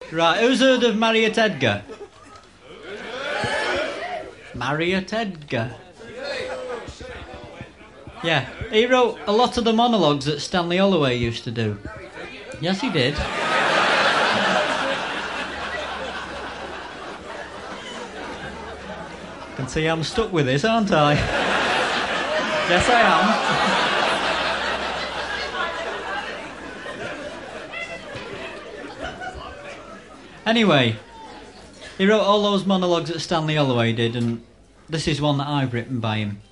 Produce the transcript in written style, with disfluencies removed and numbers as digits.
Right, who's heard of Marriott Edgar? Marriott Edgar. Yeah, he wrote a lot of the monologues that Stanley Holloway used to do. Yes, he did. Can see I'm stuck with this, aren't I? Yes, I am. Anyway, he wrote all those monologues that Stanley Holloway did, and this is one that I've written by him.